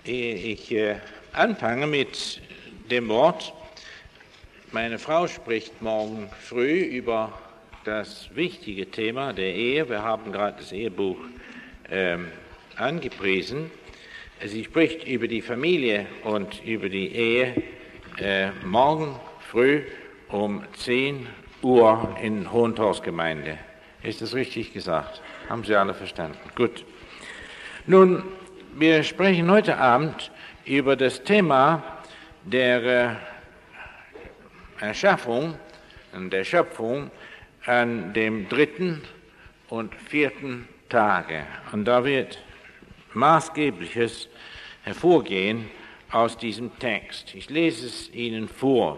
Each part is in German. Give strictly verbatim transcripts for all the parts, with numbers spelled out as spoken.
Ehe ich äh, anfange mit dem Wort, meine Frau spricht morgen früh über das wichtige Thema der Ehe. Wir haben gerade das Ehebuch äh, angepriesen. Sie spricht über die Familie und über die Ehe äh, morgen früh um zehn Uhr in Hohentorsgemeinde. Ist das richtig gesagt? Haben Sie alle verstanden? Gut. Nun, wir sprechen heute Abend über das Thema der Erschaffung und der Schöpfung an dem dritten und vierten Tage. Und da wird Maßgebliches hervorgehen aus diesem Text. Ich lese es Ihnen vor.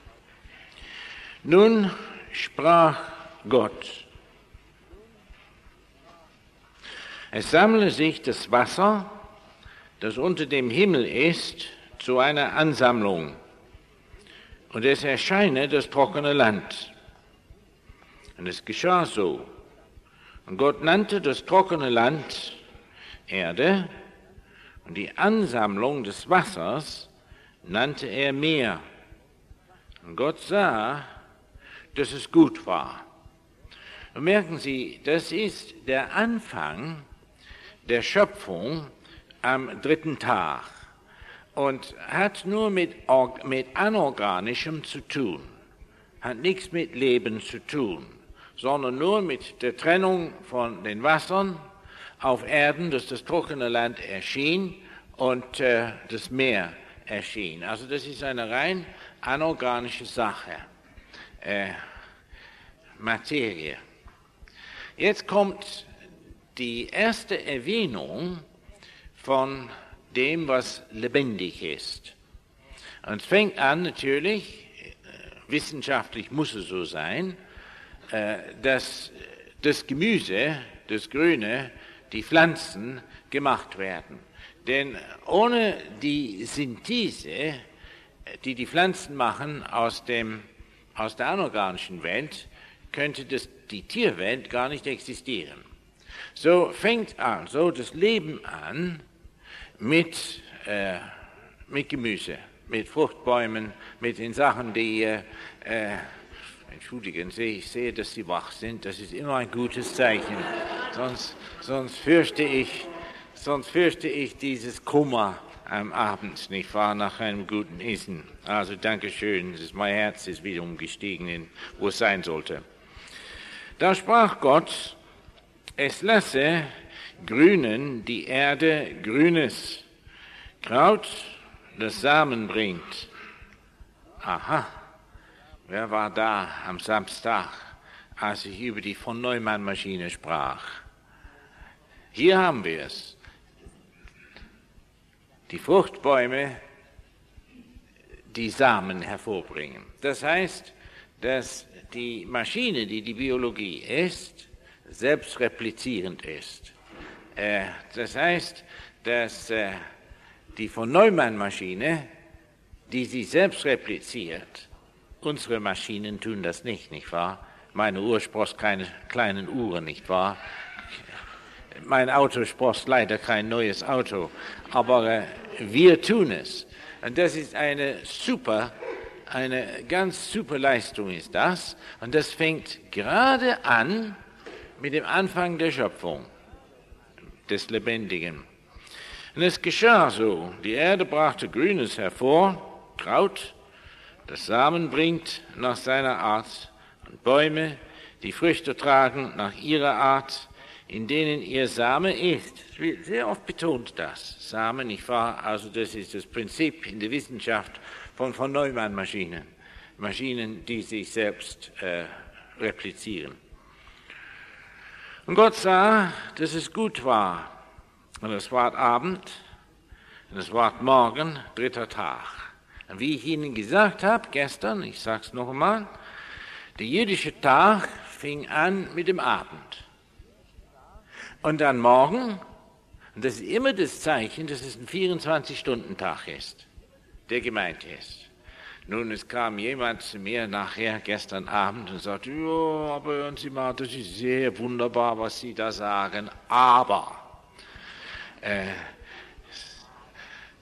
Nun sprach Gott: Es sammle sich das Wasser, das unter dem Himmel ist, zu einer Ansammlung, und es erscheine das trockene Land. Und es geschah so. Und Gott nannte das trockene Land Erde, und die Ansammlung des Wassers nannte er Meer. Und Gott sah, dass es gut war. Und merken Sie, das ist der Anfang der Schöpfung am dritten Tag und hat nur mit, mit Anorganischem zu tun, hat nichts mit Leben zu tun, sondern nur mit der Trennung von den Wassern auf Erden, dass das trockene Land erschien und äh, das Meer erschien. Also das ist eine rein anorganische Sache, äh, Materie. Jetzt kommt die erste Erwähnung von dem, was lebendig ist. Und es fängt an natürlich, äh, wissenschaftlich muss es so sein, äh, dass das Gemüse, das Grüne, die Pflanzen gemacht werden. Denn ohne die Synthese, die die Pflanzen machen aus, dem, aus der anorganischen Welt, könnte das, die Tierwelt gar nicht existieren. So fängt also das Leben an mit, äh, mit Gemüse, mit Fruchtbäumen, mit den Sachen, die, äh, entschuldigen Sie, ich sehe, dass Sie wach sind, das ist immer ein gutes Zeichen, sonst, sonst, fürchte ich, sonst fürchte ich dieses Kummer am Abend, nicht wahr, nach einem guten Essen. Also Dankeschön, mein Herz ist wieder umgestiegen, in, wo es sein sollte. Da sprach Gott: Es lasse grünen die Erde Grünes, Kraut, das Samen bringt. Aha, wer war da am Samstag, als ich über die von Neumann-Maschine sprach? Hier haben wir es. Die Fruchtbäume, die Samen hervorbringen. Das heißt, dass die Maschine, die die Biologie ist, selbstreplizierend ist. Äh, das heißt, dass äh, die von Neumann-Maschine, die sich selbst repliziert, unsere Maschinen tun das nicht, nicht wahr? Meine Uhr sproßt keine kleinen Uhren, nicht wahr? Mein Auto sproßt leider kein neues Auto, aber äh, wir tun es. Und das ist eine super, eine ganz super Leistung ist das. Und das fängt gerade an mit dem Anfang der Schöpfung des Lebendigen. Und es geschah so, die Erde brachte Grünes hervor, Kraut, das Samen bringt nach seiner Art, und Bäume, die Früchte tragen nach ihrer Art, in denen ihr Same ist. Sehr oft betont das, Same, nicht wahr? Also das ist das Prinzip in der Wissenschaft von von Neumann-Maschinen, Maschinen, die sich selbst äh, replizieren. Und Gott sah, dass es gut war. Und es ward Abend, und es ward Morgen, dritter Tag. Und wie ich Ihnen gesagt habe gestern, ich sage es noch einmal, der jüdische Tag fing an mit dem Abend. Und dann morgen, und das ist immer das Zeichen, dass es ein vierundzwanzig-Stunden-Tag ist, der gemeint ist. Nun, es kam jemand zu mir nachher gestern Abend und sagte: ja, aber hören Sie mal, das ist sehr wunderbar, was Sie da sagen, aber äh,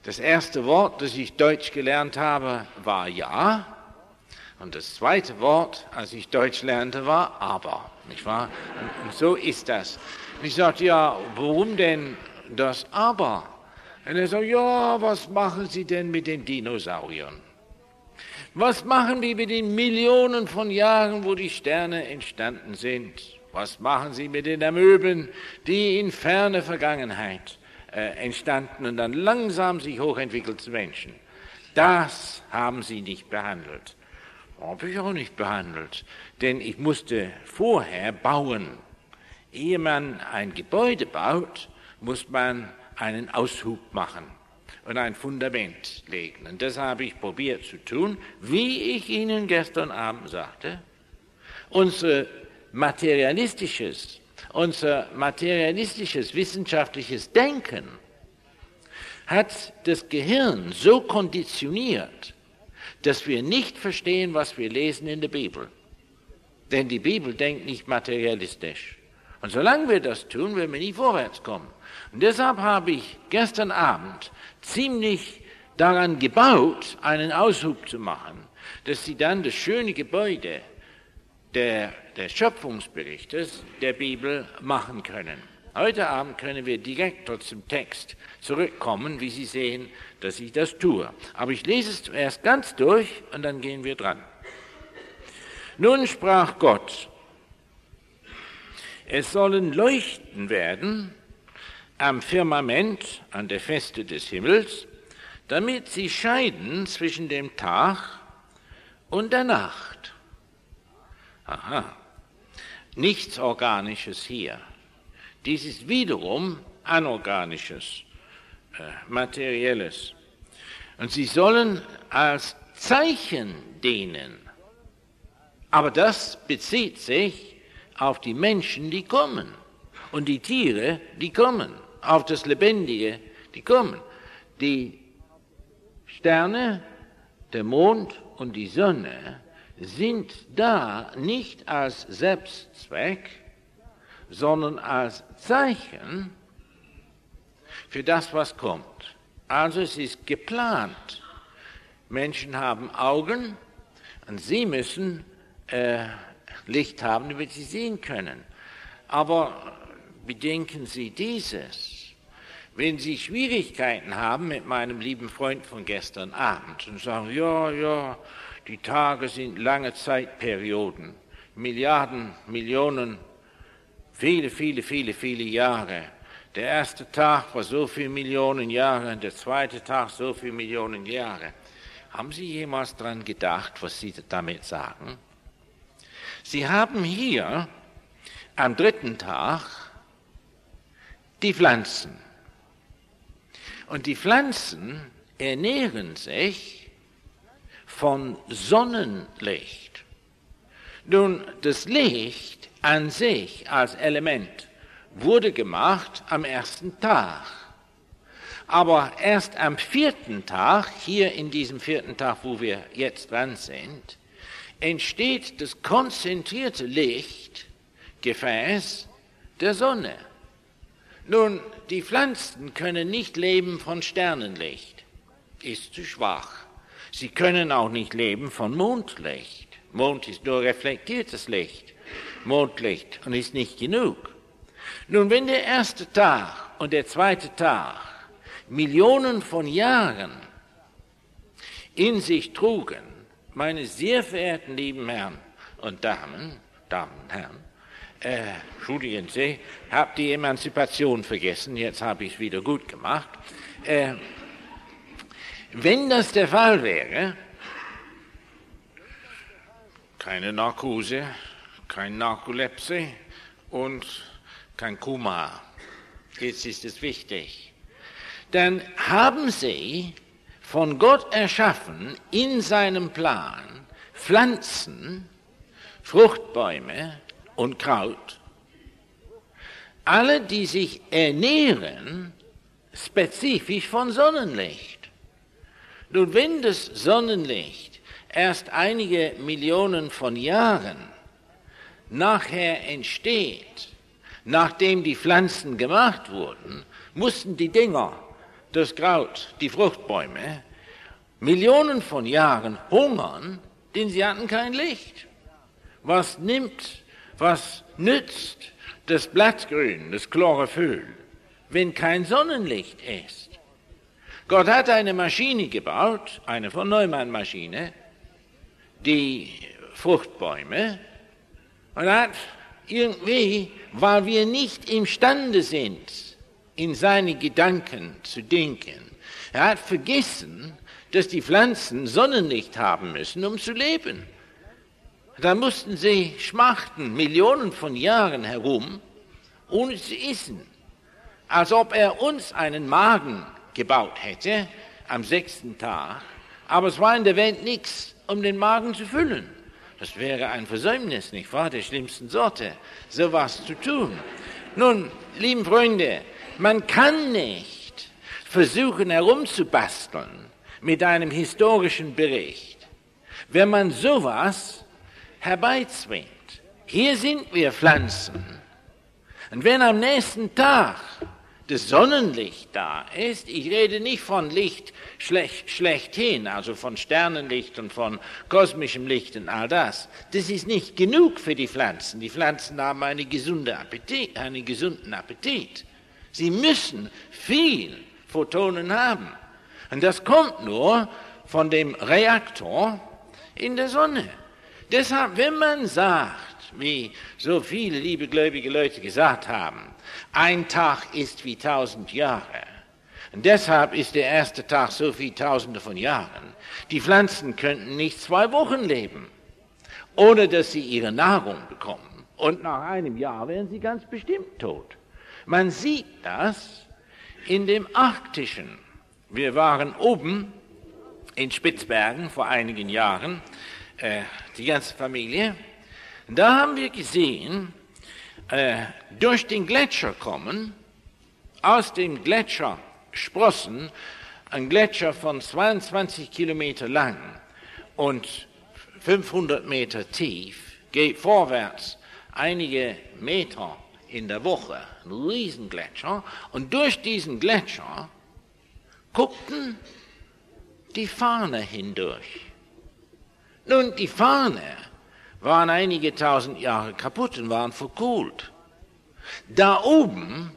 Das erste Wort, das ich Deutsch gelernt habe, war ja. Und das zweite Wort, als ich Deutsch lernte, war aber. Nicht wahr? Und, und so ist das. Und ich sagte, ja, warum denn das aber? Und er sagt, ja, was machen Sie denn mit den Dinosauriern? Was machen wir mit den Millionen von Jahren, wo die Sterne entstanden sind? Was machen Sie mit den Amöben, die in ferne Vergangenheit äh, entstanden und dann langsam sich hochentwickelt zu Menschen? Das haben Sie nicht behandelt. Habe ich auch nicht behandelt, denn ich musste vorher bauen. Ehe man ein Gebäude baut, muss man einen Aushub machen und ein Fundament legen. Und das habe ich probiert zu tun, wie ich Ihnen gestern Abend sagte. Unser materialistisches, unser materialistisches wissenschaftliches Denken hat das Gehirn so konditioniert, dass wir nicht verstehen, was wir lesen in der Bibel. Denn die Bibel denkt nicht materialistisch. Und solange wir das tun, werden wir nie vorwärts kommen. Und deshalb habe ich gestern Abend ziemlich daran gebaut, einen Aushub zu machen, dass Sie dann das schöne Gebäude der, des Schöpfungsberichtes der Bibel machen können. Heute Abend können wir direkt zum Text zurückkommen, wie Sie sehen, dass ich das tue. Aber ich lese es zuerst ganz durch und dann gehen wir dran. Nun sprach Gott, es sollen Leuchten werden am Firmament, an der Feste des Himmels, damit sie scheiden zwischen dem Tag und der Nacht. Aha, nichts Organisches hier. Dies ist wiederum Anorganisches, äh, Materielles. Und sie sollen als Zeichen dienen. Aber das bezieht sich auf die Menschen, die kommen. Und die Tiere, die kommen. Auf das Lebendige, die kommen. Die Sterne, der Mond und die Sonne sind da nicht als Selbstzweck, sondern als Zeichen für das, was kommt. Also es ist geplant. Menschen haben Augen und sie müssen äh, Licht haben, damit sie sehen können. Aber bedenken Sie dieses. Wenn Sie Schwierigkeiten haben mit meinem lieben Freund von gestern Abend und sagen, ja, ja, die Tage sind lange Zeitperioden, Milliarden, Millionen, viele, viele, viele, viele Jahre. Der erste Tag war so viele Millionen Jahre, der zweite Tag so viele Millionen Jahre. Haben Sie jemals daran gedacht, was Sie damit sagen? Sie haben hier am dritten Tag die Pflanzen. Und die Pflanzen ernähren sich von Sonnenlicht. Nun, das Licht an sich als Element wurde gemacht am ersten Tag. Aber erst am vierten Tag, hier in diesem vierten Tag, wo wir jetzt dran sind, entsteht das konzentrierte Lichtgefäß der Sonne. Nun, die Pflanzen können nicht leben von Sternenlicht, ist zu schwach. Sie können auch nicht leben von Mondlicht. Mond ist nur reflektiertes Licht, Mondlicht, und ist nicht genug. Nun, wenn der erste Tag und der zweite Tag Millionen von Jahren in sich trugen, meine sehr verehrten lieben Herren und Damen, Damen und Herren, äh, entschuldigen Sie, habe die Emanzipation vergessen, jetzt habe ich es wieder gut gemacht. Äh, wenn das der Fall wäre, keine Narkose, kein Narkolepsie und kein Koma, jetzt ist es wichtig, dann haben Sie von Gott erschaffen in seinem Plan Pflanzen, Fruchtbäume und Kraut, alle, die sich ernähren, spezifisch von Sonnenlicht. Nun, wenn das Sonnenlicht erst einige Millionen von Jahren nachher entsteht, nachdem die Pflanzen gemacht wurden, mussten die Dinger das Kraut, die Fruchtbäume, Millionen von Jahren hungern, denn sie hatten kein Licht. Was nimmt, was nützt das Blattgrün, das Chlorophyll, wenn kein Sonnenlicht ist? Gott hat eine Maschine gebaut, eine von Neumann-Maschine, die Fruchtbäume, und hat irgendwie, weil wir nicht imstande sind, in seine Gedanken zu denken, er hat vergessen, dass die Pflanzen Sonnenlicht haben müssen, um zu leben. Da mussten sie schmachten, Millionen von Jahren herum, ohne zu essen, als ob er uns einen Magen gebaut hätte am sechsten Tag, aber es war in der Welt nichts, um den Magen zu füllen. Das wäre ein Versäumnis, nicht wahr, der schlimmsten Sorte, sowas zu tun. Nun, lieben Freunde, man kann nicht versuchen herumzubasteln mit einem historischen Bericht, wenn man sowas herbeizwingt. Hier sind wir Pflanzen, und wenn am nächsten Tag das Sonnenlicht da ist, ich rede nicht von Licht schlecht, schlechthin, also von Sternenlicht und von kosmischem Licht und all das, das ist nicht genug für die Pflanzen. Die Pflanzen haben eine gesunde Appetit, einen gesunden Appetit. Sie müssen viel Photonen haben. Und das kommt nur von dem Reaktor in der Sonne. Deshalb, wenn man sagt, wie so viele liebe gläubige Leute gesagt haben, ein Tag ist wie tausend Jahre. Und deshalb ist der erste Tag so wie tausende von Jahren. Die Pflanzen könnten nicht zwei Wochen leben, ohne dass sie ihre Nahrung bekommen. Und nach einem Jahr wären sie ganz bestimmt tot. Man sieht das in dem Arktischen. Wir waren oben in Spitzbergen vor einigen Jahren, äh, die ganze Familie. Da haben wir gesehen, äh, durch den Gletscher kommen, aus dem Gletscher Sprossen, ein Gletscher von zweiundzwanzig Kilometer lang und fünfhundert Meter tief, geht vorwärts einige Meter in der Woche, ein Riesengletscher, und durch diesen Gletscher guckten die Farne hindurch. Nun, die Farne waren einige tausend Jahre kaputt und waren verkohlt. Da oben,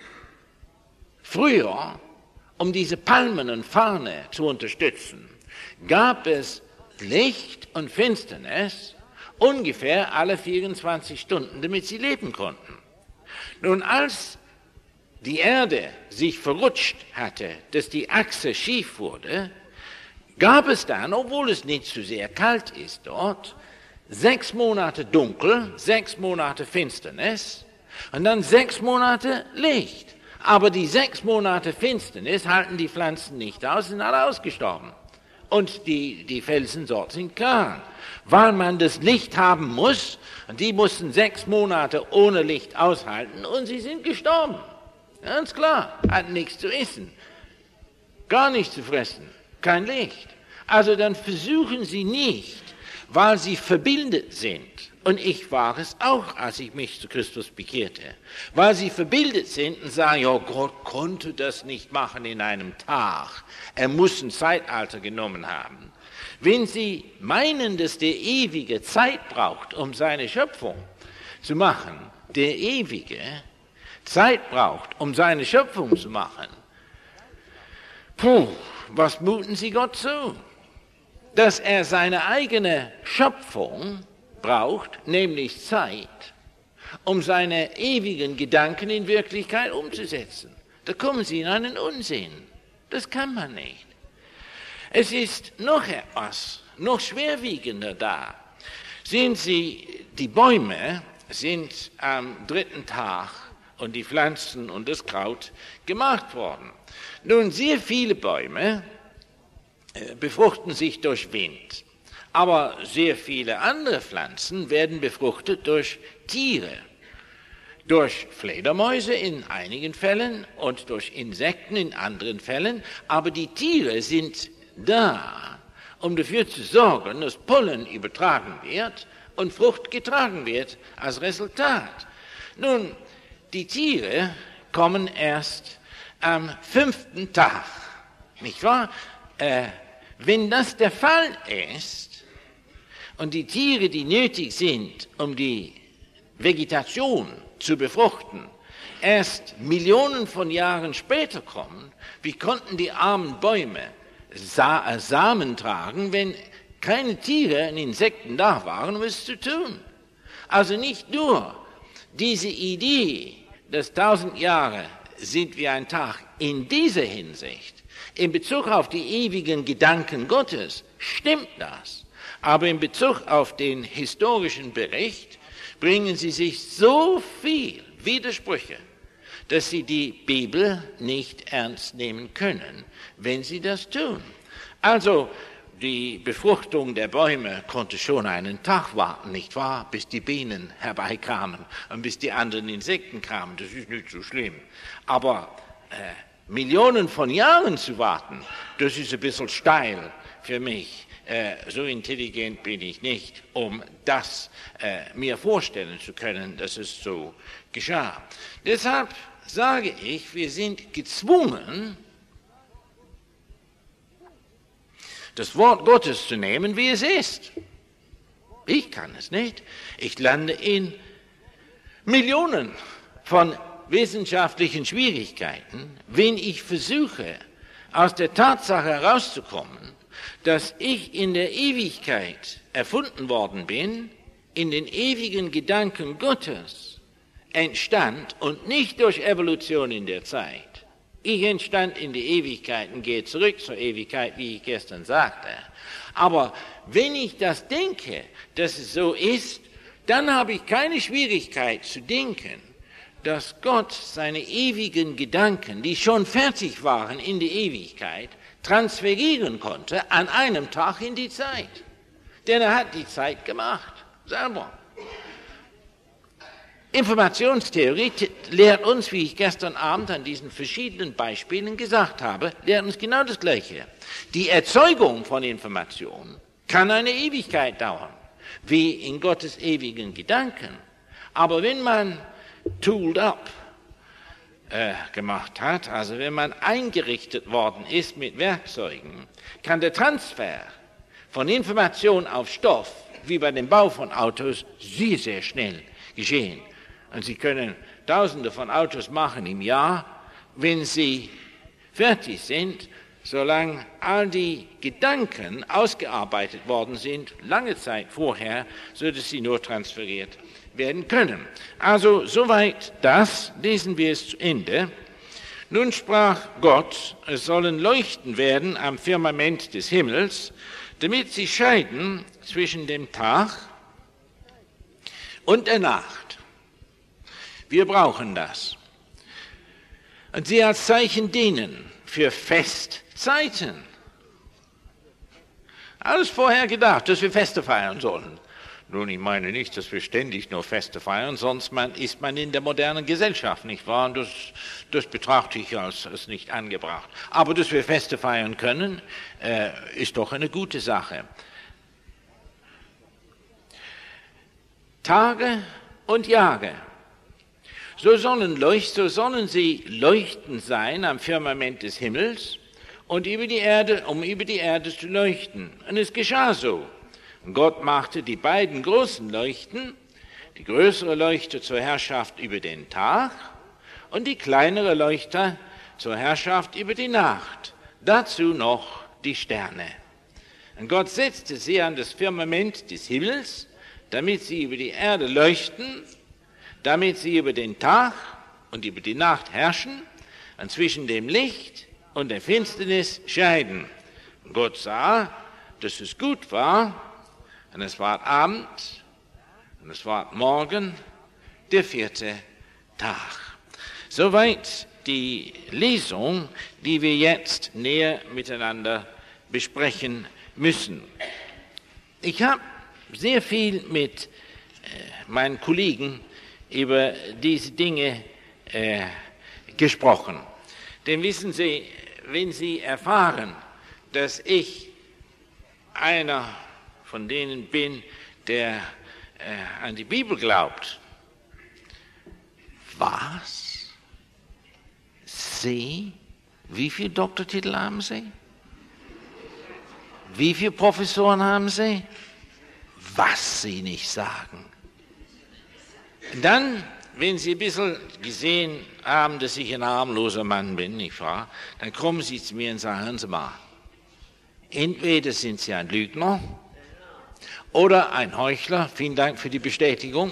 früher, um diese Palmen und Farne zu unterstützen, gab es Licht und Finsternis ungefähr alle vierundzwanzig Stunden, damit sie leben konnten. Nun, als die Erde sich verrutscht hatte, dass die Achse schief wurde, gab es dann, obwohl es nicht zu sehr kalt ist dort, sechs Monate dunkel, sechs Monate Finsternis und dann sechs Monate Licht. Aber die sechs Monate Finsternis halten die Pflanzen nicht aus, sind alle ausgestorben. Und die, die Felsen dort sind klar, weil man das Licht haben muss, und die mussten sechs Monate ohne Licht aushalten und sie sind gestorben. Ganz klar, hatten nichts zu essen, gar nichts zu fressen, kein Licht. Also dann versuchen sie nicht, weil sie verbildet sind, und ich war es auch, als ich mich zu Christus bekehrte, weil sie verbildet sind und sagen, ja, Gott konnte das nicht machen in einem Tag, er muss ein Zeitalter genommen haben. Wenn sie meinen, dass der Ewige Zeit braucht, um seine Schöpfung zu machen, der Ewige Zeit braucht, um seine Schöpfung zu machen, puh, was muten sie Gott zu? Dass er seine eigene Schöpfung braucht, nämlich Zeit, um seine ewigen Gedanken in Wirklichkeit umzusetzen. Da kommen sie in einen Unsinn. Das kann man nicht. Es ist noch etwas, noch schwerwiegender da. Sehen Sie, die Bäume sind am dritten Tag und die Pflanzen und das Kraut gemacht worden. Nun, sehr viele Bäume befruchten sich durch Wind, aber sehr viele andere Pflanzen werden befruchtet durch Tiere, durch Fledermäuse in einigen Fällen und durch Insekten in anderen Fällen, aber die Tiere sind da, um dafür zu sorgen, dass Pollen übertragen wird und Frucht getragen wird als Resultat. Nun, die Tiere kommen erst am fünften Tag. Nicht wahr? Äh, wenn das der Fall ist und die Tiere, die nötig sind, um die Vegetation zu befruchten, erst Millionen von Jahren später kommen, wie konnten die armen Bäume Sa- Samen tragen, wenn keine Tiere und Insekten da waren, um es zu tun? Also nicht nur diese Idee, dass tausend Jahre sind wie ein Tag in dieser Hinsicht, in Bezug auf die ewigen Gedanken Gottes, stimmt das. Aber in Bezug auf den historischen Bericht bringen sie sich so viel Widersprüche, dass sie die Bibel nicht ernst nehmen können, wenn sie das tun. Also die Befruchtung der Bäume konnte schon einen Tag warten, nicht wahr, bis die Bienen herbeikamen und bis die anderen Insekten kamen. Das ist nicht so schlimm. Aber äh, Millionen von Jahren zu warten, das ist ein bisschen steil für mich. Äh, so intelligent bin ich nicht, um das äh, mir vorstellen zu können, dass es so geschah. Deshalb sage ich, wir sind gezwungen, das Wort Gottes zu nehmen, wie es ist. Ich kann es nicht. Ich lande in Millionen von wissenschaftlichen Schwierigkeiten, wenn ich versuche, aus der Tatsache herauszukommen, dass ich in der Ewigkeit erfunden worden bin, in den ewigen Gedanken Gottes entstand und nicht durch Evolution in der Zeit. Ich entstand in die Ewigkeit und gehe zurück zur Ewigkeit, wie ich gestern sagte. Aber wenn ich das denke, dass es so ist, dann habe ich keine Schwierigkeit zu denken, dass Gott seine ewigen Gedanken, die schon fertig waren in die Ewigkeit, transferieren konnte an einem Tag in die Zeit. Denn er hat die Zeit gemacht, selber. Informationstheorie lehrt uns, wie ich gestern Abend an diesen verschiedenen Beispielen gesagt habe, lehrt uns genau das Gleiche. Die Erzeugung von Information kann eine Ewigkeit dauern, wie in Gottes ewigen Gedanken. Aber wenn man tooled up äh, gemacht hat, also wenn man eingerichtet worden ist mit Werkzeugen, kann der Transfer von Information auf Stoff, wie bei dem Bau von Autos, sehr, sehr schnell geschehen. Und Sie können Tausende von Autos machen im Jahr, wenn sie fertig sind, solange all die Gedanken ausgearbeitet worden sind, lange Zeit vorher, sodass sie nur transferiert werden können. Also soweit das, lesen wir es zu Ende. Nun sprach Gott, es sollen Leuchten werden am Firmament des Himmels, damit sie scheiden zwischen dem Tag und der Nacht. Wir brauchen das. Und sie als Zeichen dienen für Festzeiten. Alles vorher gedacht, dass wir Feste feiern sollen. Nun, ich meine nicht, dass wir ständig nur Feste feiern, sonst man, ist man in der modernen Gesellschaft, nicht wahr? Und das, das betrachte ich als, als nicht angebracht. Aber dass wir Feste feiern können, äh, ist doch eine gute Sache. Tage und Jahre. So sollen, leucht, so sollen sie leuchtend sein am Firmament des Himmels und über die Erde, um über die Erde zu leuchten. Und es geschah so. Gott machte die beiden großen Leuchten, die größere Leuchte zur Herrschaft über den Tag und die kleinere Leuchte zur Herrschaft über die Nacht. Dazu noch die Sterne. Und Gott setzte sie an das Firmament des Himmels, damit sie über die Erde leuchten, damit sie über den Tag und über die Nacht herrschen und zwischen dem Licht und der Finsternis scheiden. Und Gott sah, dass es gut war, und es war Abend, und es war Morgen, der vierte Tag. Soweit die Lesung, die wir jetzt näher miteinander besprechen müssen. Ich habe sehr viel mit äh, meinen Kollegen über diese Dinge äh, gesprochen. Denn wissen Sie, wenn Sie erfahren, dass ich einer von denen bin, der äh, an die Bibel glaubt. Was? Sie, wie viele Doktortitel haben Sie? Wie viele Professoren haben Sie? Was Sie nicht sagen. Dann, wenn Sie ein bisschen gesehen haben, dass ich ein harmloser Mann bin, nicht wahr? Dann kommen Sie zu mir und sagen, hören Sie mal, entweder sind Sie ein Lügner oder ein Heuchler. Vielen Dank für die Bestätigung.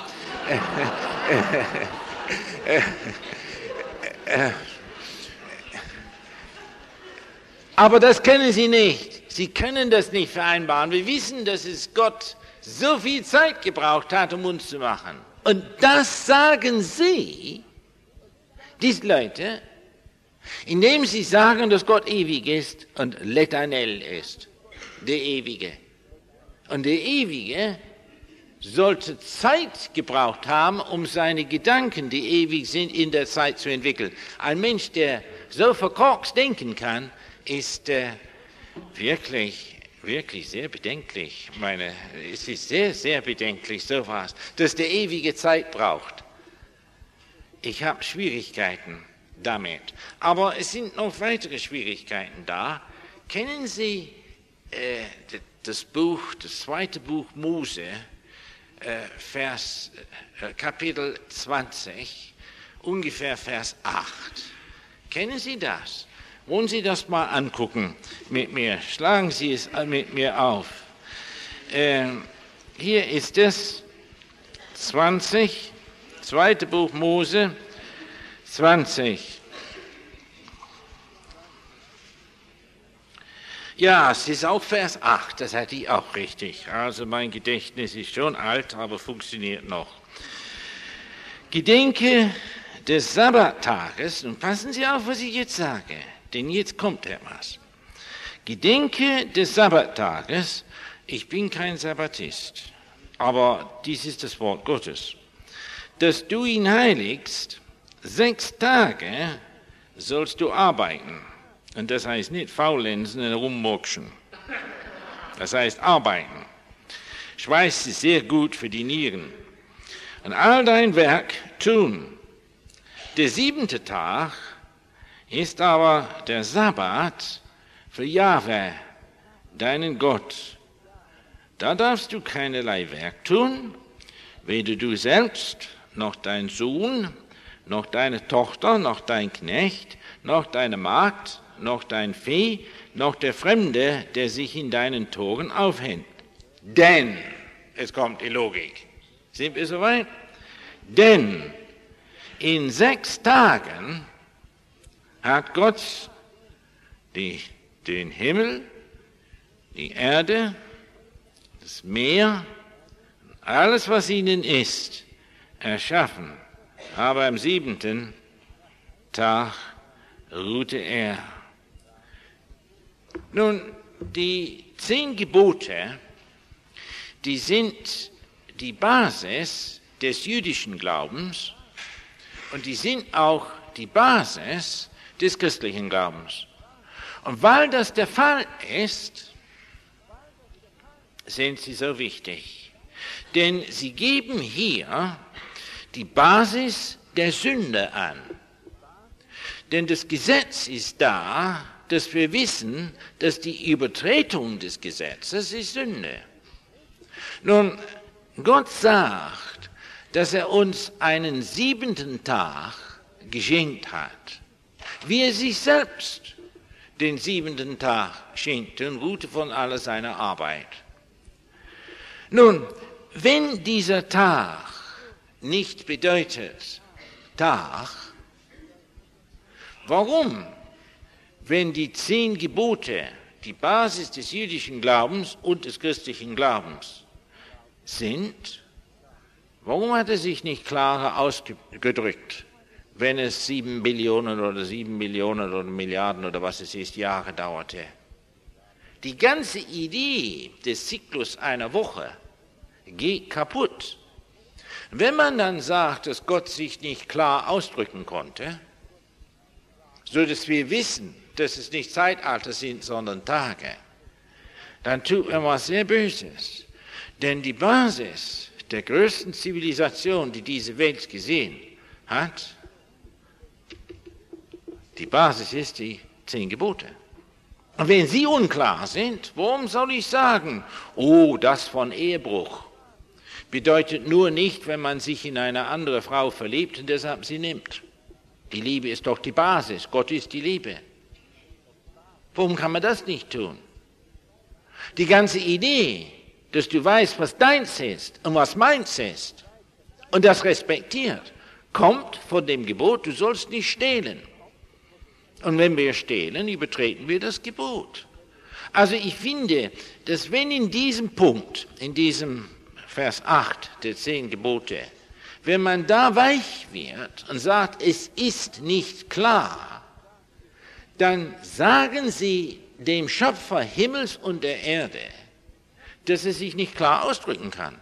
Aber das können Sie nicht. Sie können das nicht vereinbaren. Wir wissen, dass es Gott so viel Zeit gebraucht hat, um uns zu machen. Und das sagen Sie, diese Leute, indem sie sagen, dass Gott ewig ist und l'Éternel ist, der Ewige. Und der Ewige sollte Zeit gebraucht haben, um seine Gedanken, die ewig sind, in der Zeit zu entwickeln. Ein Mensch, der so verkorkst denken kann, ist äh, wirklich, wirklich sehr bedenklich. Ich meine, es ist sehr, sehr bedenklich, sowas, dass der ewige Zeit braucht. Ich habe Schwierigkeiten damit. Aber es sind noch weitere Schwierigkeiten da. Kennen Sie äh, das Buch, das zweite Buch Mose, äh, Vers, äh, Kapitel zwanzig, ungefähr Vers acht? Kennen Sie das? Wollen Sie das mal angucken mit mir? Schlagen Sie es mit mir auf. Äh, hier ist es, zwanzig, zweite Buch Mose, zwanzig. Ja, es ist auch Vers acht, das hatte ich auch richtig. Also mein Gedächtnis ist schon alt, aber funktioniert noch. Gedenke des Sabbattages, und passen Sie auf, was ich jetzt sage, denn jetzt kommt etwas. Gedenke des Sabbattages, ich bin kein Sabbatist, aber dies ist das Wort Gottes, dass du ihn heiligst, sechs Tage sollst du arbeiten. Und das heißt nicht faulenzen und rummurkschen. Das heißt arbeiten. Schweiß ist sehr gut für die Nieren. Und all dein Werk tun. Der siebente Tag ist aber der Sabbat für Jahwe, deinen Gott. Da darfst du keinerlei Werk tun, weder du selbst, noch dein Sohn, noch deine Tochter, noch dein Knecht, noch deine Magd, noch dein Vieh, noch der Fremde, der sich in deinen Toren aufhält. Denn, es kommt die Logik, sind wir soweit? Denn in sechs Tagen hat Gott die, den Himmel, die Erde, das Meer, alles, was ihnen ist, erschaffen. Aber am siebenten Tag ruhte er. Nun, die zehn Gebote, die sind die Basis des jüdischen Glaubens und die sind auch die Basis des christlichen Glaubens. Und weil das der Fall ist, sind sie so wichtig. Denn sie geben hier die Basis der Sünde an. Denn das Gesetz ist da, dass wir wissen, dass die Übertretung des Gesetzes ist Sünde. Nun, Gott sagt, dass er uns einen siebenten Tag geschenkt hat, wie er sich selbst den siebenten Tag schenkte und ruhte von aller seiner Arbeit. Nun, wenn dieser Tag nicht bedeutet Tag, warum, wenn die zehn Gebote die Basis des jüdischen Glaubens und des christlichen Glaubens sind, warum hat er sich nicht klarer ausgedrückt, wenn es sieben Billionen oder sieben Millionen oder Milliarden oder was es ist, Jahre dauerte? Die ganze Idee des Zyklus einer Woche geht kaputt. Wenn man dann sagt, dass Gott sich nicht klar ausdrücken konnte, so dass wir wissen, dass es nicht Zeitalter sind, sondern Tage, dann tut man was sehr Böses. Denn die Basis der größten Zivilisation, die diese Welt gesehen hat, Die Basis ist die zehn Gebote. Und wenn sie unklar sind, warum soll ich sagen, oh, das von Ehebruch bedeutet nur nicht, wenn man sich in eine andere Frau verliebt und deshalb sie nimmt. Die Liebe ist doch die Basis, Gott ist die Liebe. Warum kann man das nicht tun? Die ganze Idee, dass du weißt, was deins ist und was meins ist und das respektiert, kommt von dem Gebot, du sollst nicht stehlen. Und wenn wir stehlen, übertreten wir das Gebot. Also ich finde, dass wenn in diesem Punkt, in diesem Vers acht der zehn Gebote, wenn man da weich wird und sagt, es ist nicht klar, dann sagen sie dem Schöpfer Himmels und der Erde, dass er sich nicht klar ausdrücken kann.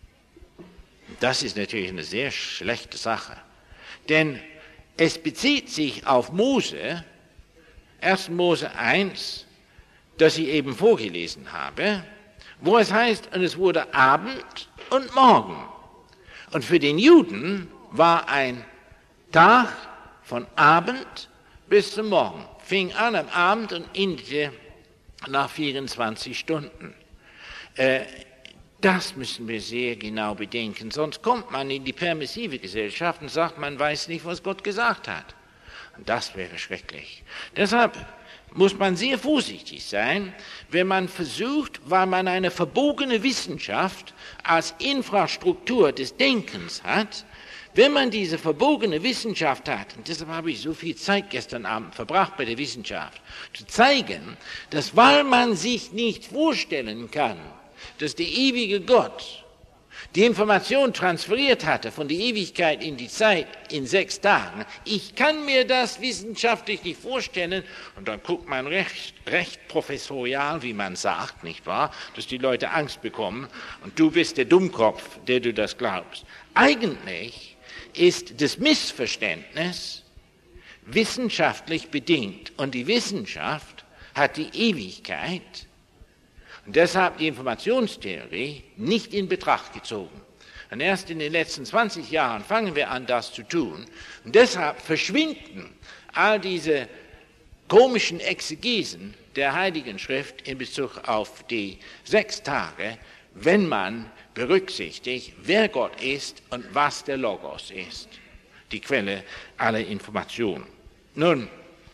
Das ist natürlich eine sehr schlechte Sache, denn es bezieht sich auf Mose, erster Mose eins, das ich eben vorgelesen habe, wo es heißt, und es wurde Abend und Morgen. Und für den Juden war ein Tag von Abend bis zum Morgen. Fing an am Abend und endete nach vierundzwanzig Stunden. Äh, das müssen wir sehr genau bedenken, sonst kommt man in die permissive Gesellschaft und sagt, man weiß nicht, was Gott gesagt hat. Und das wäre schrecklich. Deshalb muss man sehr vorsichtig sein, wenn man versucht, weil man eine verbogene Wissenschaft als Infrastruktur des Denkens hat, wenn man diese verbogene Wissenschaft hat, und deshalb habe ich so viel Zeit gestern Abend verbracht bei der Wissenschaft, zu zeigen, dass weil man sich nicht vorstellen kann, dass der ewige Gott die Information transferiert hatte von der Ewigkeit in die Zeit in sechs Tagen. Ich kann mir das wissenschaftlich nicht vorstellen. Und dann guckt man recht, recht professorial, wie man sagt, nicht wahr, dass die Leute Angst bekommen. Und du bist der Dummkopf, der du das glaubst. Eigentlich ist das Missverständnis wissenschaftlich bedingt. Und die Wissenschaft hat die Ewigkeit und deshalb die Informationstheorie nicht in Betracht gezogen. Und erst in den letzten zwanzig Jahren fangen wir an, das zu tun. Und deshalb verschwinden all diese komischen Exegesen der Heiligen Schrift in Bezug auf die sechs Tage, wenn man berücksichtigt, wer Gott ist und was der Logos ist, die Quelle aller Informationen. Nun,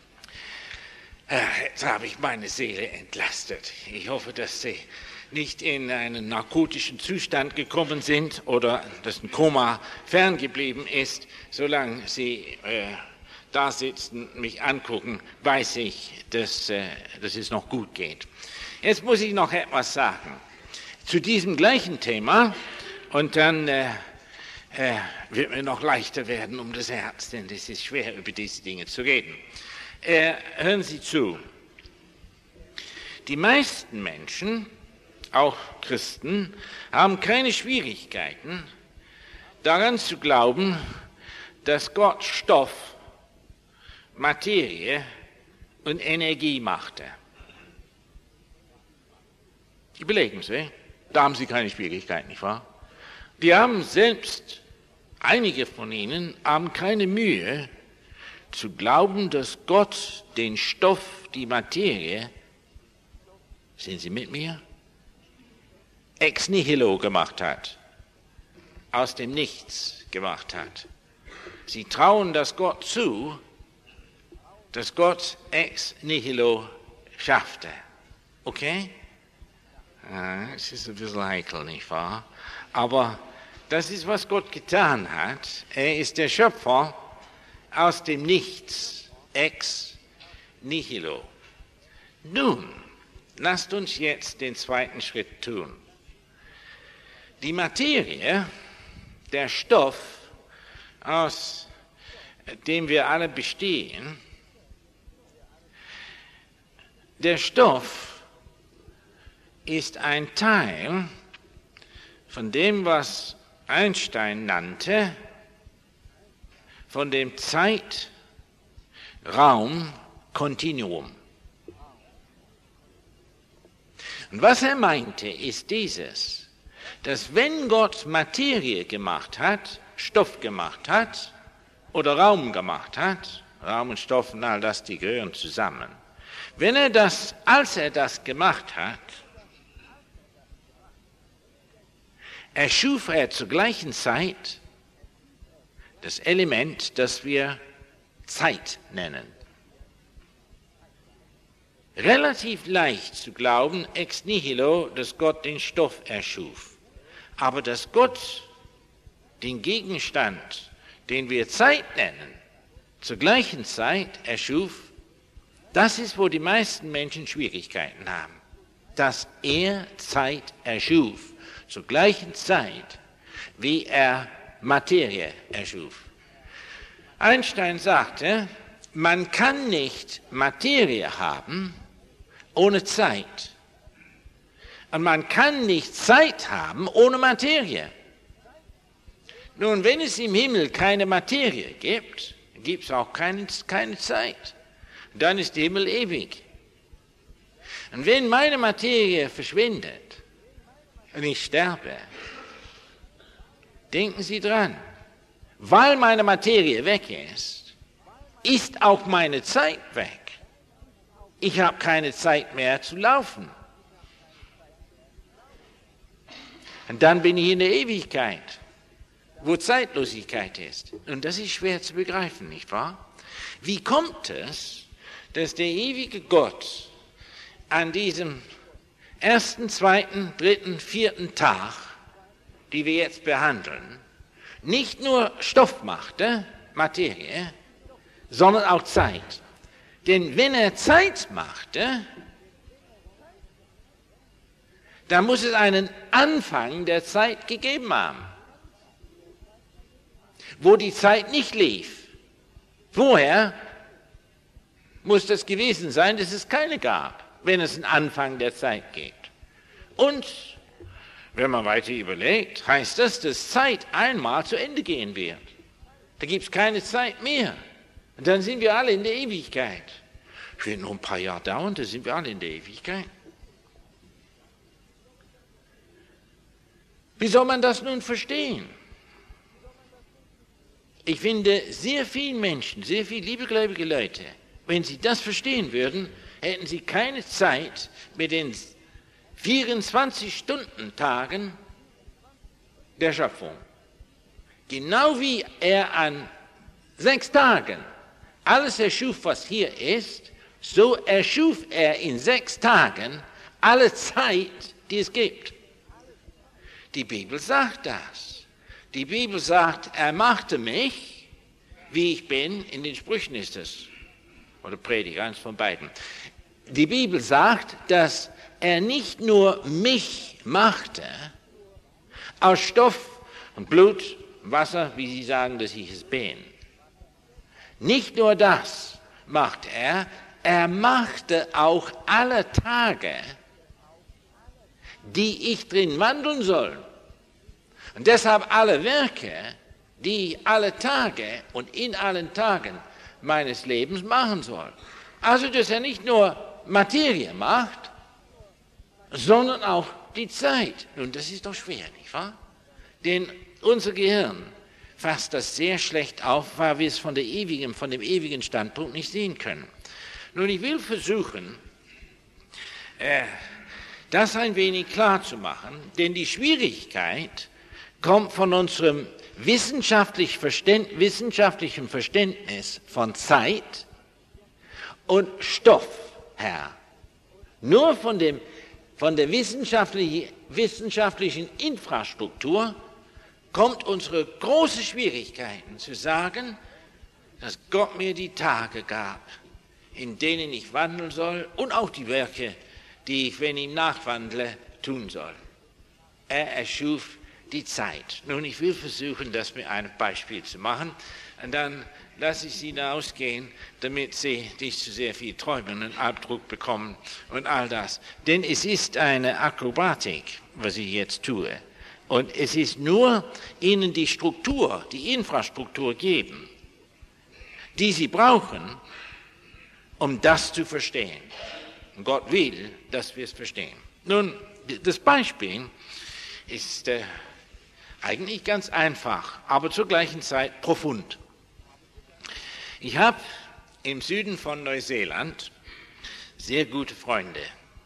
jetzt habe ich meine Seele entlastet. Ich hoffe, dass Sie nicht in einen narkotischen Zustand gekommen sind oder dass ein Koma ferngeblieben ist. Solange Sie äh, da sitzen, mich angucken, weiß ich, dass, äh, dass es noch gut geht. Jetzt muss ich noch etwas sagen zu diesem gleichen Thema und dann äh, äh, wird mir noch leichter werden um das Herz, denn es ist schwer, über diese Dinge zu reden. Äh, hören Sie zu. Die meisten Menschen, auch Christen, haben keine Schwierigkeiten, daran zu glauben, dass Gott Stoff, Materie und Energie machte. Die belegen Sie, da haben Sie keine Schwierigkeiten, nicht wahr? Die haben selbst, einige von ihnen, haben keine Mühe, zu glauben, dass Gott den Stoff, die Materie, sind Sie mit mir, ex nihilo gemacht hat, aus dem Nichts gemacht hat. Sie trauen das Gott zu, dass Gott ex nihilo schaffte. Okay? Es ist ein bisschen heikel, nicht wahr? Aber das ist, was Gott getan hat. Er ist der Schöpfer aus dem Nichts, ex nihilo. Nun, lasst uns jetzt den zweiten Schritt tun. Die Materie, der Stoff, aus dem wir alle bestehen, der Stoff ist ein Teil von dem, was Einstein nannte, von dem Zeit-Raum-Kontinuum. Und was er meinte, ist dieses, dass wenn Gott Materie gemacht hat, Stoff gemacht hat oder Raum gemacht hat, Raum und Stoff und all das, die gehören zusammen. Wenn er das, als er das gemacht hat, erschuf er zur gleichen Zeit das Element, das wir Zeit nennen. Relativ leicht zu glauben, ex nihilo, dass Gott den Stoff erschuf. Aber dass Gott den Gegenstand, den wir Zeit nennen, zur gleichen Zeit erschuf, das ist, wo die meisten Menschen Schwierigkeiten haben. Dass er Zeit erschuf, zur gleichen Zeit, wie er Materie erschuf. Einstein sagte, man kann nicht Materie haben ohne Zeit. Und man kann nicht Zeit haben ohne Materie. Nun, wenn es im Himmel keine Materie gibt, gibt es auch keine, keine Zeit. Dann ist der Himmel ewig. Und wenn meine Materie verschwindet und ich sterbe, denken Sie dran, weil meine Materie weg ist, ist auch meine Zeit weg. Ich habe keine Zeit mehr zu laufen. Und dann bin ich in der Ewigkeit, wo Zeitlosigkeit ist. Und das ist schwer zu begreifen, nicht wahr? Wie kommt es, dass der ewige Gott an diesem ersten, zweiten, dritten, vierten Tag, die wir jetzt behandeln, nicht nur Stoff machte, Materie, sondern auch Zeit. Denn wenn er Zeit machte, dann muss es einen Anfang der Zeit gegeben haben, wo die Zeit nicht lief. Vorher muss das gewesen sein, dass es keine gab, wenn es einen Anfang der Zeit gibt. Und wenn man weiter überlegt, heißt das, dass Zeit einmal zu Ende gehen wird. Da gibt es keine Zeit mehr. Und dann sind wir alle in der Ewigkeit. Es wird nur ein paar Jahre dauern, dann sind wir alle in der Ewigkeit. Wie soll man das nun verstehen? Ich finde, sehr viele Menschen, sehr viele liebegläubige Leute, wenn sie das verstehen würden, hätten sie keine Zeit mit den vierundzwanzig-Stunden-Tagen der Schöpfung. Genau wie er an sechs Tagen alles erschuf, was hier ist, so erschuf er in sechs Tagen alle Zeit, die es gibt. Die Bibel sagt das. Die Bibel sagt, er machte mich, wie ich bin, in den Sprüchen ist es, oder Prediger, eins von beiden. Die Bibel sagt, dass er nicht nur mich machte, aus Stoff und Blut, Wasser, wie Sie sagen, dass ich es bin. Nicht nur das macht er, er machte auch alle Tage, die ich drin wandeln soll. Und deshalb alle Werke, die ich alle Tage und in allen Tagen meines Lebens machen soll. Also, dass er nicht nur Materie macht, sondern auch die Zeit. Nun, das ist doch schwer, nicht wahr? Denn unser Gehirn fasst das sehr schlecht auf, weil wir es von, der ewigen, von dem ewigen Standpunkt nicht sehen können. Nun, ich will versuchen, äh, das ein wenig klar zu machen, denn die Schwierigkeit kommt von unserem wissenschaftlich Verständ, wissenschaftlichen Verständnis von Zeit und Stoff her. Nur von, dem, von der wissenschaftlichen, wissenschaftlichen Infrastruktur kommt unsere große Schwierigkeiten zu sagen, dass Gott mir die Tage gab, in denen ich wandeln soll und auch die Werke, die ich, wenn ich nachwandle, tun soll. Er erschuf die Zeit. Nun, ich will versuchen, das mit einem Beispiel zu machen, und dann lasse ich Sie da ausgehen, damit Sie nicht zu sehr viel träumen und Albdruck bekommen und all das. Denn es ist eine Akrobatik, was ich jetzt tue. Und es ist nur Ihnen die Struktur, die Infrastruktur geben, die Sie brauchen, um das zu verstehen. Und Gott will, dass wir es verstehen. Nun, das Beispiel ist äh, eigentlich ganz einfach, aber zur gleichen Zeit profund. Ich habe im Süden von Neuseeland sehr gute Freunde.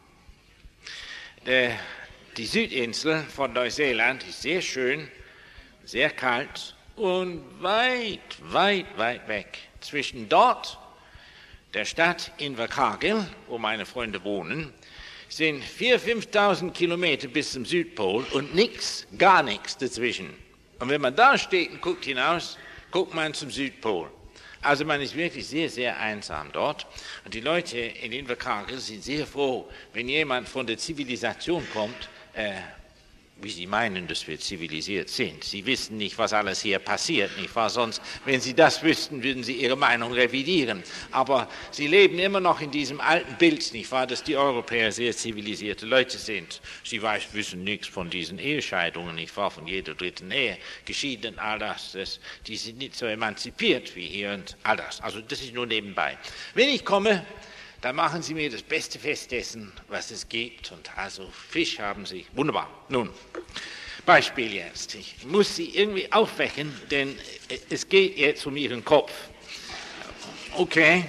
Der, die Südinsel von Neuseeland ist sehr schön, sehr kalt und weit, weit, weit weg. Zwischen dort, der Stadt Invercargill, wo meine Freunde wohnen, sind viertausend, fünftausend Kilometer bis zum Südpol und nichts, gar nichts dazwischen. Und wenn man da steht und guckt hinaus, guckt man zum Südpol. Also man ist wirklich sehr, sehr einsam dort. Und die Leute in Invercargill sind sehr froh, wenn jemand von der Zivilisation kommt, äh, wie sie meinen, dass wir zivilisiert sind. Sie wissen nicht, was alles hier passiert, nicht wahr? Sonst, wenn sie das wüssten, würden sie ihre Meinung revidieren. Aber sie leben immer noch in diesem alten Bild, nicht wahr, dass die Europäer sehr zivilisierte Leute sind. Sie weiß, wissen nichts von diesen Ehescheidungen, nicht wahr, von jeder dritten Ehe, geschieden, all das, das. Die sind nicht so emanzipiert wie hier und all das. Also das ist nur nebenbei. Wenn ich komme, dann machen Sie mir das beste Festessen, was es gibt. Und also Fisch haben Sie. Wunderbar. Nun, Beispiel jetzt. Ich muss Sie irgendwie aufwecken, denn es geht jetzt um Ihren Kopf. Okay.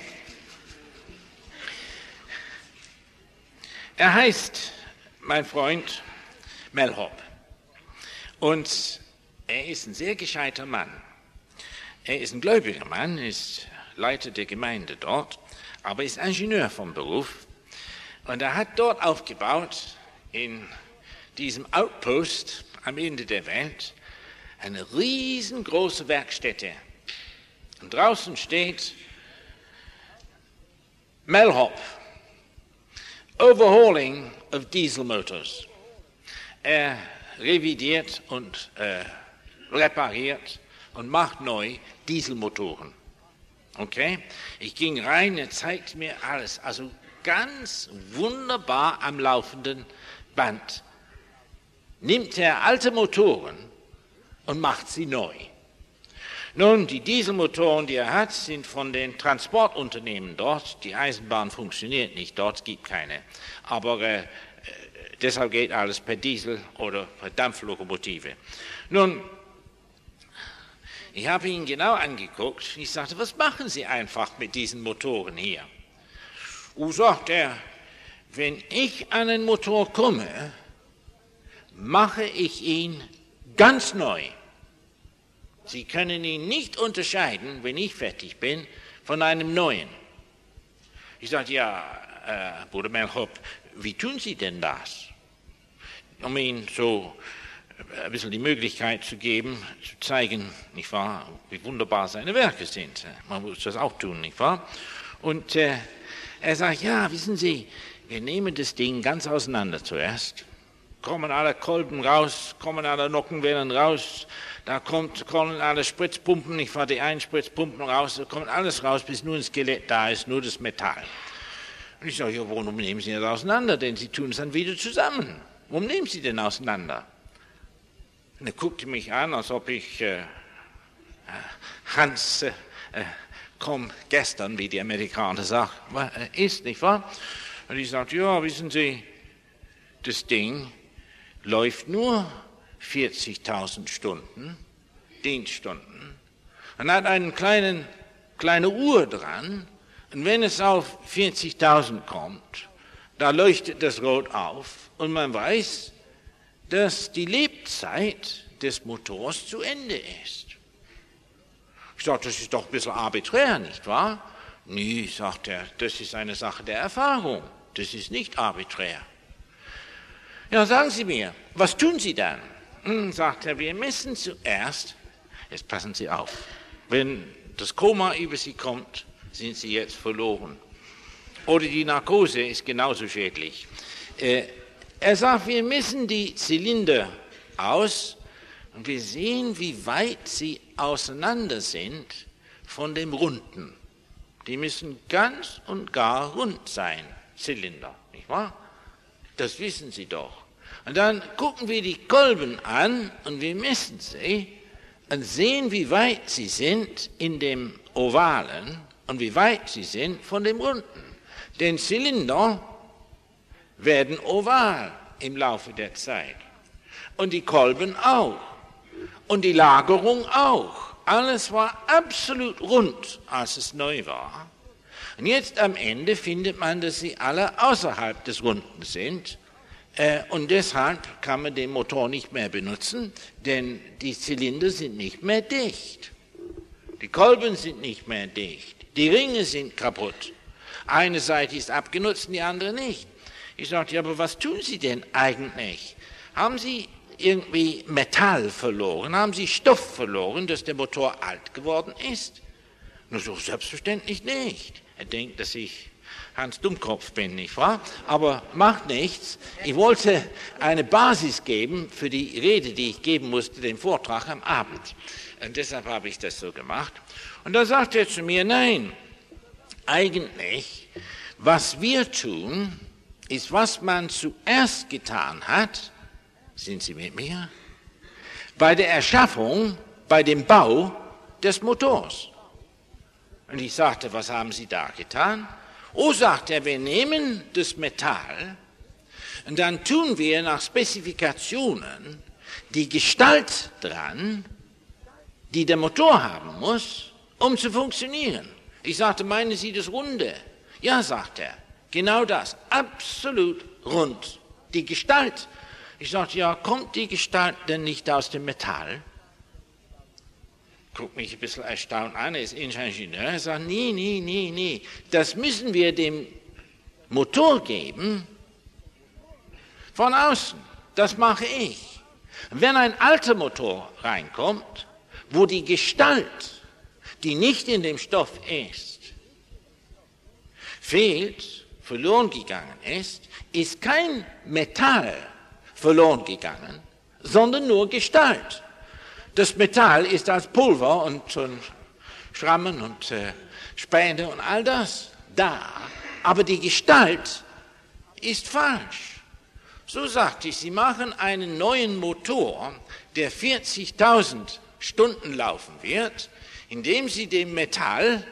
Er heißt, mein Freund, Melhop. Und er ist ein sehr gescheiter Mann. Er ist ein gläubiger Mann, ist Leiter der Gemeinde dort, aber ist Ingenieur vom Beruf. Und er hat dort aufgebaut, in diesem Outpost am Ende der Welt, eine riesengroße Werkstätte. Und draußen steht Melhop, Overhauling of Diesel Motors. Er revidiert und äh, repariert und macht neu Dieselmotoren. Okay, ich ging rein, er zeigt mir alles, also ganz wunderbar am laufenden Band. Nimmt er alte Motoren und macht sie neu. Nun, die Dieselmotoren, die er hat, sind von den Transportunternehmen dort. Die Eisenbahn funktioniert nicht, dort gibt keine. Aber äh, deshalb geht alles per Diesel oder per Dampflokomotive. Nun, ich habe ihn genau angeguckt. Ich sagte, was machen Sie einfach mit diesen Motoren hier? Oh, sagt er, wenn ich an einen Motor komme, mache ich ihn ganz neu. Sie können ihn nicht unterscheiden, wenn ich fertig bin, von einem neuen. Ich sagte, ja, äh, Bruder Melhop, wie tun Sie denn das? Um ihn so ein bisschen die Möglichkeit zu geben, zu zeigen, nicht wahr, wie wunderbar seine Werke sind. Man muss das auch tun, nicht wahr? Und äh, er sagt, ja, wissen Sie, wir nehmen das Ding ganz auseinander zuerst, kommen alle Kolben raus, kommen alle Nockenwellen raus, da kommt, kommen alle Spritzpumpen, nicht wahr, die einen Spritzpumpen raus, da kommt alles raus, bis nur ein Skelett da ist, nur das Metall. Und ich sage, ja, warum nehmen Sie das auseinander? Denn Sie tun es dann wieder zusammen. Warum nehmen Sie denn auseinander? Und er guckte mich an, als ob ich äh, Hans, äh, komm gestern, wie die Amerikaner sagen, äh, ist, nicht wahr? Und ich sagte, ja, wissen Sie, das Ding läuft nur vierzigtausend Stunden, Dienststunden, und hat einen kleinen, kleine Uhr dran, und wenn es auf vierzigtausend kommt, da leuchtet das rot auf, und man weiß, dass die Lebzeit des Motors zu Ende ist. Ich sagte, das ist doch ein bisschen arbiträr, nicht wahr? Nee, sagt er, das ist eine Sache der Erfahrung, das ist nicht arbiträr. Ja, sagen Sie mir, was tun Sie dann? Hm, sagt er, wir müssen zuerst, jetzt passen Sie auf, wenn das Koma über Sie kommt, sind Sie jetzt verloren. Oder die Narkose ist genauso schädlich. Äh, Er sagt, wir messen die Zylinder aus und wir sehen, wie weit sie auseinander sind von dem Runden. Die müssen ganz und gar rund sein, Zylinder, nicht wahr? Das wissen Sie doch. Und dann gucken wir die Kolben an und wir messen sie und sehen, wie weit sie sind in dem Ovalen und wie weit sie sind von dem Runden. Den Zylinder werden oval im Laufe der Zeit. Und die Kolben auch. Und die Lagerung auch. Alles war absolut rund, als es neu war. Und jetzt am Ende findet man, dass sie alle außerhalb des Runden sind. Äh, und deshalb kann man den Motor nicht mehr benutzen, denn die Zylinder sind nicht mehr dicht. Die Kolben sind nicht mehr dicht. Die Ringe sind kaputt. Eine Seite ist abgenutzt und die andere nicht. Ich sagte, ja, aber was tun Sie denn eigentlich? Haben Sie irgendwie Metall verloren? Haben Sie Stoff verloren, dass der Motor alt geworden ist? Nur so selbstverständlich nicht. Er denkt, dass ich Hans Dummkopf bin, nicht wahr? Aber macht nichts. Ich wollte eine Basis geben für die Rede, die ich geben musste, den Vortrag am Abend. Und deshalb habe ich das so gemacht. Und da sagt er zu mir, nein, eigentlich, was wir tun, ist, was man zuerst getan hat, sind Sie mit mir, bei der Erschaffung, bei dem Bau des Motors. Und ich sagte, was haben Sie da getan? Oh, sagt er, wir nehmen das Metall und dann tun wir nach Spezifikationen die Gestalt dran, die der Motor haben muss, um zu funktionieren. Ich sagte, meinen Sie das Runde? Ja, sagt er, genau das, absolut rund, die Gestalt. Ich sagte, ja, kommt die Gestalt denn nicht aus dem Metall? Guckt mich ein bisschen erstaunt an, er ist Ingenieur, er sagt, nee, nee, nee, nee, das müssen wir dem Motor geben von außen, das mache ich. Wenn ein alter Motor reinkommt, wo die Gestalt, die nicht in dem Stoff ist, fehlt, verloren gegangen ist, ist kein Metall verloren gegangen, sondern nur Gestalt. Das Metall ist als Pulver und, und Schrammen und äh, Späne und all das da, aber die Gestalt ist falsch. So sagte ich, Sie machen einen neuen Motor, der vierzigtausend Stunden laufen wird, indem Sie dem Metall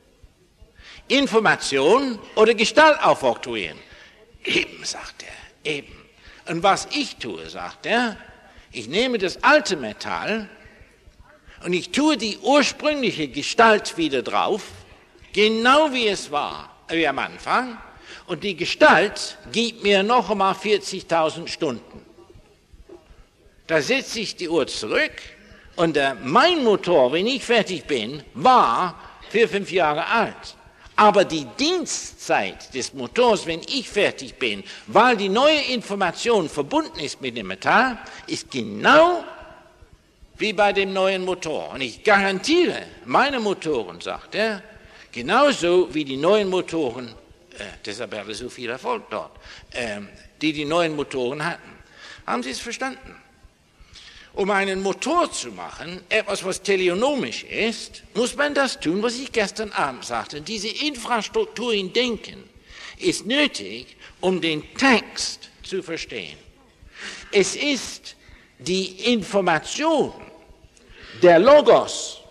Information oder Gestalt aufoktroyieren. Eben, sagt er, eben. Und was ich tue, sagt er, ich nehme das alte Metall und ich tue die ursprüngliche Gestalt wieder drauf, genau wie es war, wie am Anfang, und die Gestalt gibt mir noch einmal vierzigtausend Stunden. Da setze ich die Uhr zurück und äh, mein Motor, wenn ich fertig bin, war vier, fünf Jahre alt. Aber die Dienstzeit des Motors, wenn ich fertig bin, weil die neue Information verbunden ist mit dem Metall, ist genau wie bei dem neuen Motor. Und ich garantiere, meine Motoren, sagt er, genauso wie die neuen Motoren, äh, deshalb hat er so viel Erfolg dort, äh, die die neuen Motoren hatten. Haben Sie es verstanden? Um einen Motor zu machen, etwas, was teleonomisch ist, muss man das tun, was ich gestern Abend sagte. Diese Infrastruktur in Denken ist nötig, um den Text zu verstehen. Es ist die Information, der Logos,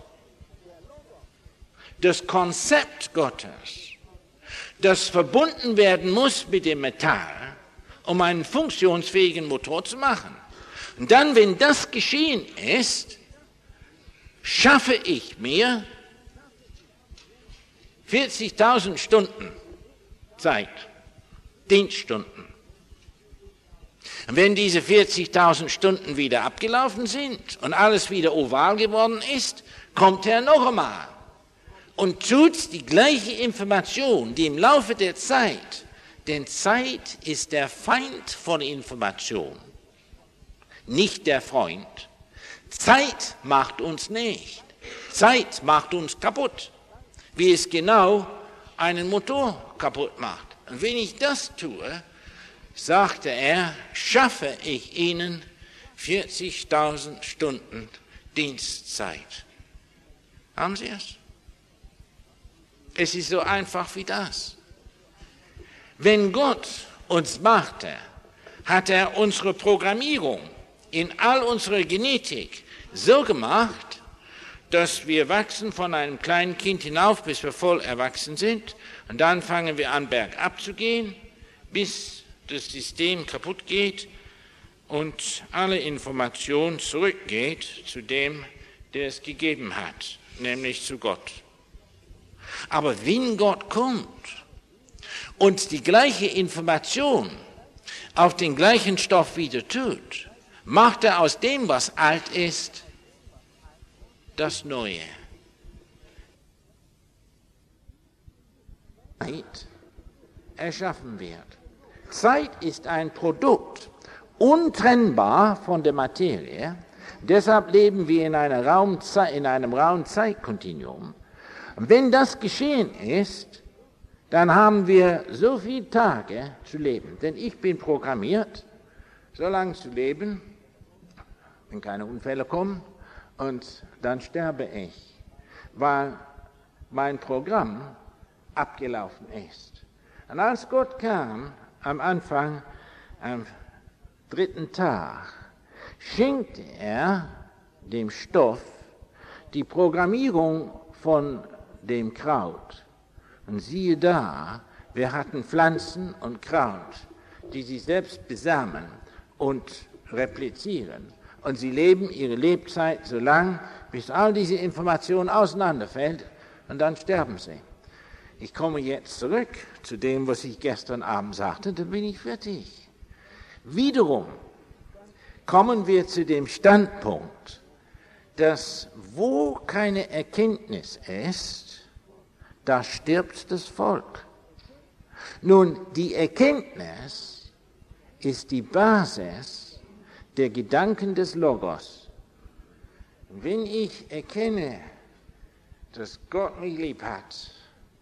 das Konzept Gottes, das verbunden werden muss mit dem Metall, um einen funktionsfähigen Motor zu machen. Und dann, wenn das geschehen ist, schaffe ich mir vierzigtausend Stunden Zeit, Dienststunden. Und wenn diese vierzigtausend Stunden wieder abgelaufen sind und alles wieder oval geworden ist, kommt er noch einmal und tut die gleiche Information, die im Laufe der Zeit, denn Zeit ist der Feind von Information, nicht der Freund. Zeit macht uns nicht. Zeit macht uns kaputt, wie es genau einen Motor kaputt macht. Und wenn ich das tue, sagte er, schaffe ich Ihnen vierzigtausend Stunden Dienstzeit. Haben Sie es? Es ist so einfach wie das. Wenn Gott uns machte, hat er unsere Programmierung in all unserer Genetik so gemacht, dass wir wachsen von einem kleinen Kind hinauf, bis wir voll erwachsen sind. Und dann fangen wir an, bergab zu gehen, bis das System kaputt geht und alle Information zurückgeht zu dem, der es gegeben hat, nämlich zu Gott. Aber wenn Gott kommt und die gleiche Information auf den gleichen Stoff wieder tut, macht er aus dem, was alt ist, das Neue. Zeit erschaffen wird. Zeit ist ein Produkt, untrennbar von der Materie. Deshalb leben wir in, einer Raumzei- in einem Raum-Zeit-Kontinuum. Wenn das geschehen ist, dann haben wir so viele Tage zu leben. Denn ich bin programmiert, so lange zu leben, wenn keine Unfälle kommen, und dann sterbe ich, weil mein Programm abgelaufen ist. Und als Gott kam, am Anfang, am dritten Tag, schenkte er dem Stoff die Programmierung von dem Kraut. Und siehe da, wir hatten Pflanzen und Kraut, die sich selbst besamen und replizieren. Und sie leben ihre Lebzeit so lang, bis all diese Information auseinanderfällt, und dann sterben sie. Ich komme jetzt zurück zu dem, was ich gestern Abend sagte, dann bin ich fertig. Wiederum kommen wir zu dem Standpunkt, dass wo keine Erkenntnis ist, da stirbt das Volk. Nun, die Erkenntnis ist die Basis der Gedanken des Logos. Wenn ich erkenne, dass Gott mich lieb hat,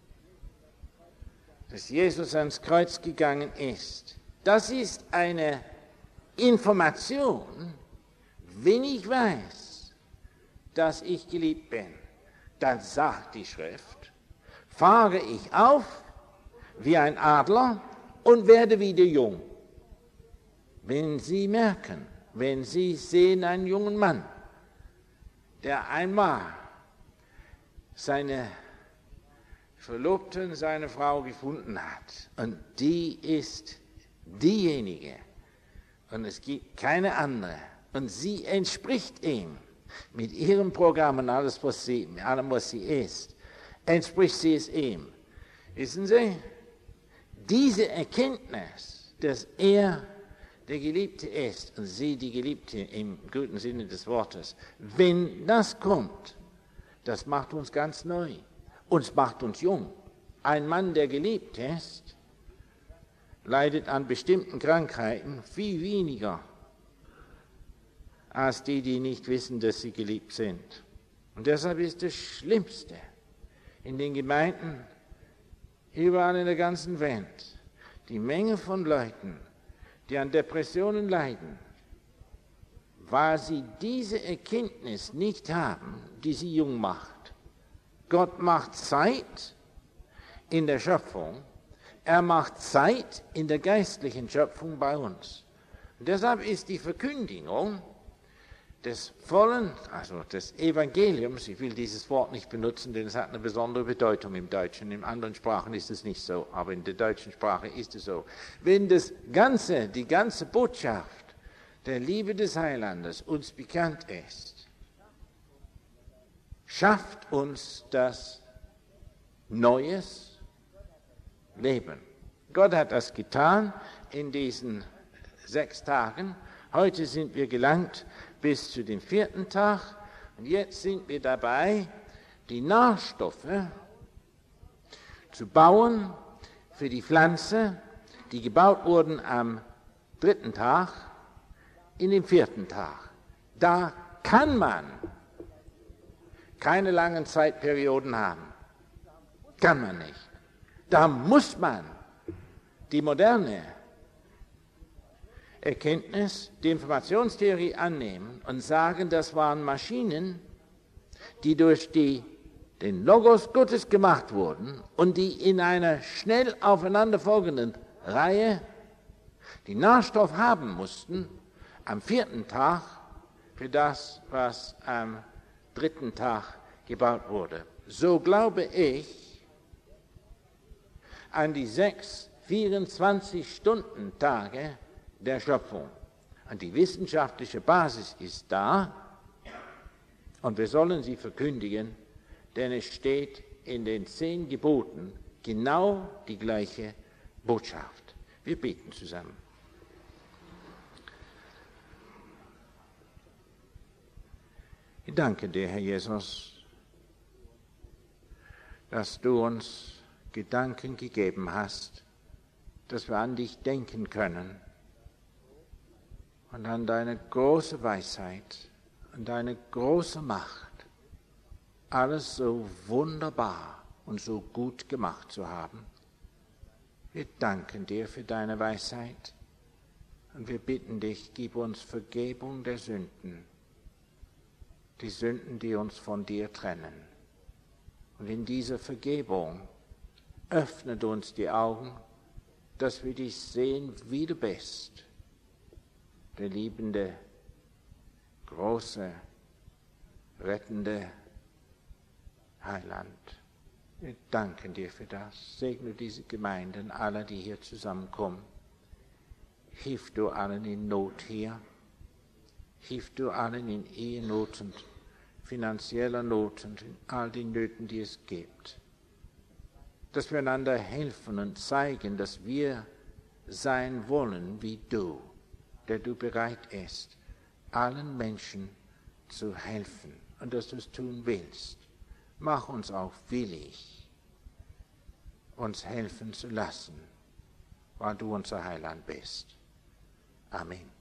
dass Jesus ans Kreuz gegangen ist, das ist eine Information, wenn ich weiß, dass ich geliebt bin, dann sagt die Schrift, fahre ich auf wie ein Adler und werde wieder jung. Wenn Sie merken, wenn Sie sehen einen jungen Mann, der einmal seine Verlobten, seine Frau gefunden hat, und die ist diejenige, und es gibt keine andere, und sie entspricht ihm mit ihrem Programm und alles, was sie, allem, was sie ist, entspricht sie es ihm. Wissen Sie, diese Erkenntnis, dass er der Geliebte ist und sie die Geliebte im guten Sinne des Wortes, wenn das kommt, das macht uns ganz neu. Uns macht uns jung. Ein Mann, der geliebt ist, leidet an bestimmten Krankheiten viel weniger als die, die nicht wissen, dass sie geliebt sind. Und deshalb ist das Schlimmste in den Gemeinden überall in der ganzen Welt die Menge von Leuten, die an Depressionen leiden, weil sie diese Erkenntnis nicht haben, die sie jung macht. Gott macht Zeit in der Schöpfung, er macht Zeit in der geistlichen Schöpfung bei uns. Und deshalb ist die Verkündigung des vollen, also des Evangeliums, ich will dieses Wort nicht benutzen, denn es hat eine besondere Bedeutung im Deutschen, in anderen Sprachen ist es nicht so, aber in der deutschen Sprache ist es so. Wenn das ganze, die ganze Botschaft der Liebe des Heilandes uns bekannt ist, schafft uns das neues Leben. Gott hat das getan in diesen sechs Tagen. Heute sind wir gelangt bis zu dem vierten Tag. Und jetzt sind wir dabei, die Nährstoffe zu bauen für die Pflanze, die gebaut wurden am dritten Tag, in dem vierten Tag. Da kann man keine langen Zeitperioden haben. Kann man nicht. Da muss man die moderne Erkenntnis, die Informationstheorie annehmen und sagen, das waren Maschinen, die durch die, den Logos Gottes gemacht wurden und die in einer schnell aufeinanderfolgenden Reihe die Nährstoff haben mussten am vierten Tag für das, was am dritten Tag gebaut wurde. So glaube ich an die sechs vierundzwanzig-Stunden-Tage der Schöpfung. Und die wissenschaftliche Basis ist da und wir sollen sie verkündigen, denn es steht in den zehn Geboten genau die gleiche Botschaft. Wir beten zusammen. Ich danke dir, Herr Jesus, dass du uns Gedanken gegeben hast, dass wir an dich denken können und an deine große Weisheit und deine große Macht, alles so wunderbar und so gut gemacht zu haben. Wir danken dir für deine Weisheit und wir bitten dich, gib uns Vergebung der Sünden, die Sünden, die uns von dir trennen. Und in dieser Vergebung öffnet uns die Augen, dass wir dich sehen, wie du bist, der liebende, große, rettende Heiland. Wir danken dir für das. Segne diese Gemeinden, alle, die hier zusammenkommen. Hilf du allen in Not hier. Hilf du allen in Ehenot und finanzieller Not und in all den Nöten, die es gibt. Dass wir einander helfen und zeigen, dass wir sein wollen wie du, der du bereit bist, allen Menschen zu helfen und dass du es tun willst. Mach uns auch willig, uns helfen zu lassen, weil du unser Heiland bist. Amen.